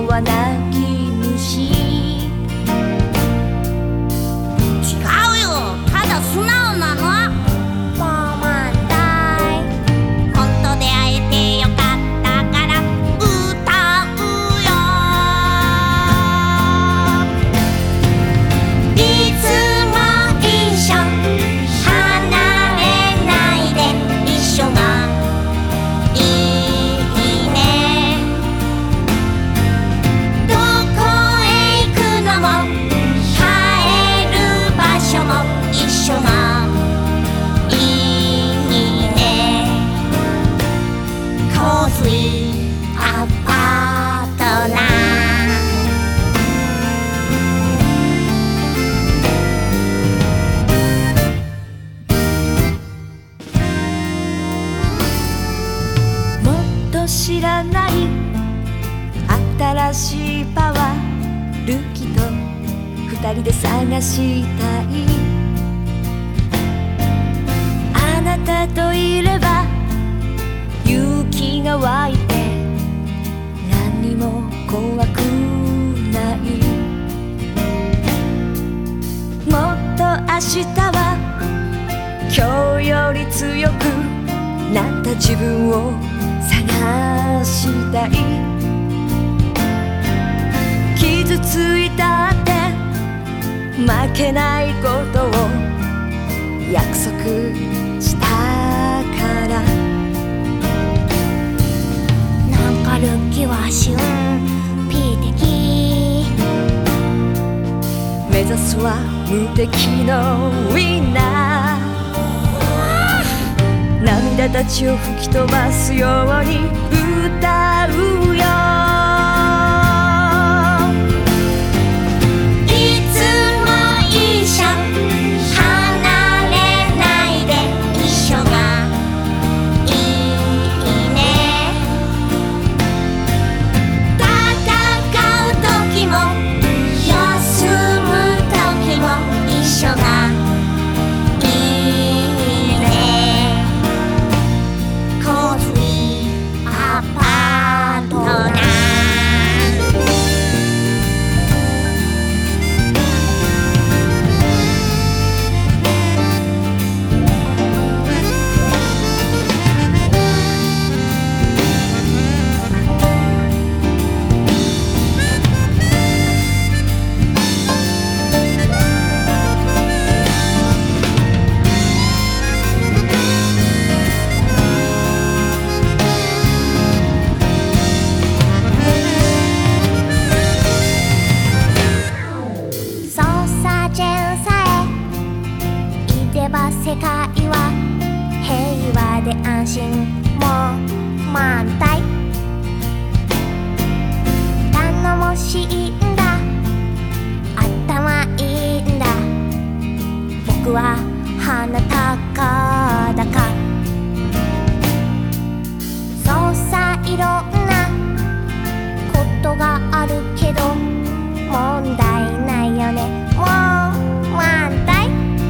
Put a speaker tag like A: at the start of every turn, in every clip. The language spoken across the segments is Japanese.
A: のは泣き虫。
B: 違うよ、ただ素直なの。
A: もう満タイ。
B: 本当で会えてよかったから歌うよ。いつも一緒、離れないで一緒がいいね。どこへ行くのも帰る場所も一緒がいいね。 Cause we are partner。
A: もっと知らない新しいパワールキと二人で探したい。あなたといれば勇気が湧いて何にも怖くない。もっと明日は今日より強くなった自分を探したい。傷ついたって負けないことを約束したから。
B: なんかルッキはシュンピー的。
A: 目指すは無敵のウィンナー。涙たちを吹き飛ばすように歌うよ。
B: いつも一緒、離れないで一緒がいいね。戦う時も休む時も一緒がいいね。 Cause we are partner。そうさジェンさえいれば世界は平和で安心。もう満タイ。頼もしいんだ、頭いいんだ。僕は鼻高だか。そうさいろんなことがあるけど問題ないよね。もう満タイ。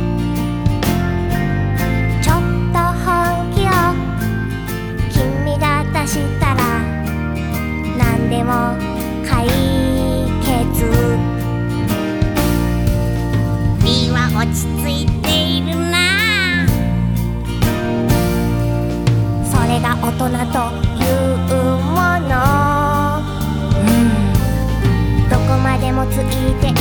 B: ちょっと本気を君が出したら何でも解決。君は落ち着いているな。それが大人というもの。どこまでもついて